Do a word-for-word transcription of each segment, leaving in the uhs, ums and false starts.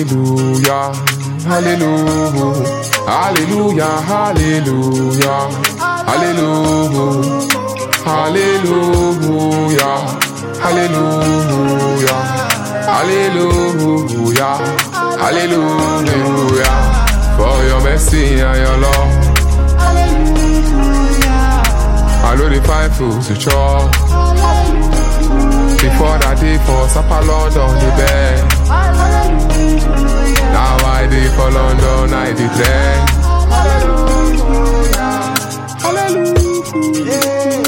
hallelujah, hallelujah, hallelujah, hallelujah, hallelujah, hallelujah, hallelujah, hallelujah, hallelujah, for your mercy and your love. I know the five foods to chop. Before that day for Supper London the bed. Now I day for London I did trend. Hallelujah,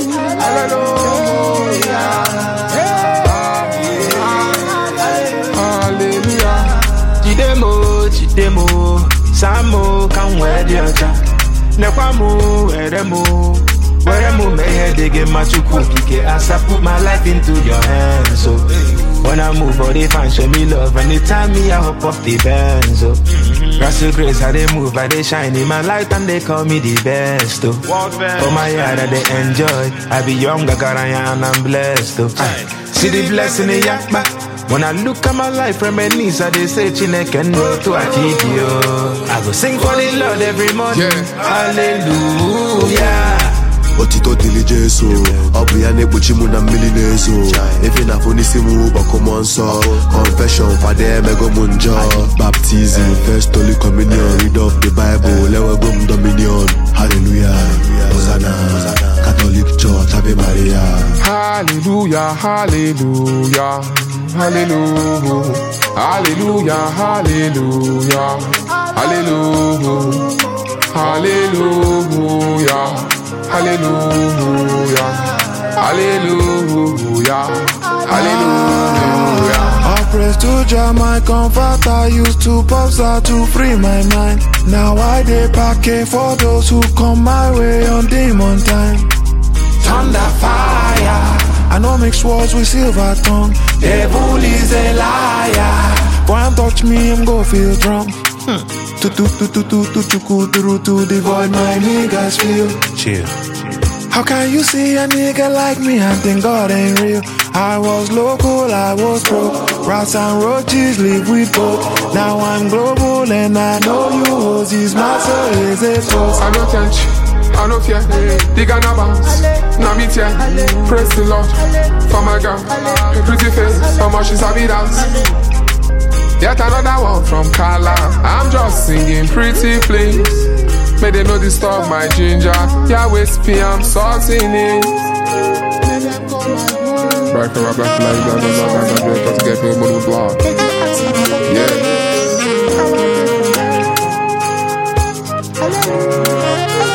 hallelujah, hallelujah. Chidemo, Chidemo, Samo, come where the other. Nekwamu, Eremo. Where am I digging my chukwukike as I put my life into your hands. So when I move, all they find show me love. Anytime me I hop off the bench. So Russell Grace, how they move, how they shine in my light and they call me the best. So for my yard, I they enjoy. I be young, I got and I'm blessed. So see the blessing in yakba. When I look at my life from my knees, I they say Chineke and no to Akidio. I go sing for the Lord every morning. Yeah. Hallelujah. Otito dili Jesu, obu ya nebuchi mu na mmili nezo. Efe na fonisi mu bako monso. Confession fade mego munjo. Baptism, first holy communion. Read of the Bible, lewe gum dominion. Hallelujah, Hosanna, Catholic Church, Ave Maria. Hallelujah, hallelujah, hallelujah, hallelujah, hallelujah, hallelujah, hallelujah, hallelujah, hallelujah, hallelujah. All praise to Jah, my comforter. Used to popstar to free my mind. Now I dey packing for those who come my way on demon time. Thunder fire, I know mix words with silver tongue. Devil is a liar. Boy, I'm touch me, I'm go feel drunk. Hmm. To to to to to to to to to to the void my niggas feel. Chill. How can you see a nigga like me and think God ain't real? I was local, I was broke. Rats and roaches live with both. Now I'm global and I know you hoes. His master is a toast. I no tench, I no fear. They gonna bounce, now me tear. Praise the Lord for my girl. Her pretty face, how much is a bit dance. Yet another one from Kala. I'm just singing pretty please. May they no disturb my ginger. Yahweh speak, I'm salting it. Back for a black life, blah, blah, blah, blah, blah, blah, to get me a money block. Yeah.